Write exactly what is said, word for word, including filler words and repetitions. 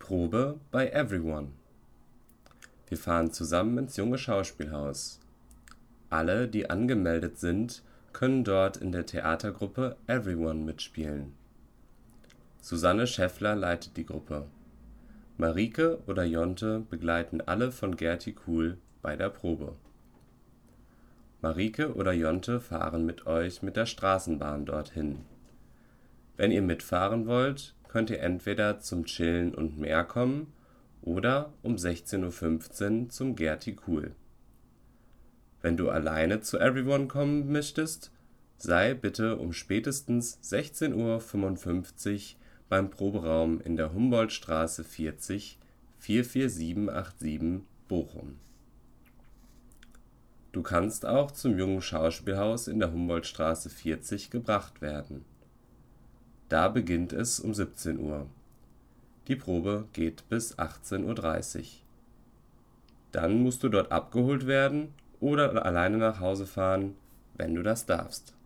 Probe bei Everyone. Wir fahren zusammen ins Junge Schauspielhaus. Alle, die angemeldet sind, können dort in der Theatergruppe Everyone mitspielen. Susanne Schäffler leitet die Gruppe. Marike oder Jonte begleiten alle von Gerti Kuhl bei der Probe. Marike oder Jonte fahren mit euch mit der Straßenbahn dorthin. Wenn ihr mitfahren wollt, könnt ihr entweder zum Chillen und mehr kommen oder um sechzehn Uhr fünfzehn zum Gerti Kuhl. Wenn du alleine zu Everyone kommen möchtest, sei bitte um spätestens sechzehn Uhr fünfundfünfzig beim Proberaum in der Humboldtstraße vierzig vier vier sieben acht sieben Bochum. Du kannst auch zum Jungen Schauspielhaus in der Humboldtstraße vierzig gebracht werden. Da beginnt es um siebzehn Uhr. Die Probe geht bis achtzehn Uhr dreißig. Dann musst du dort abgeholt werden oder alleine nach Hause fahren, wenn du das darfst.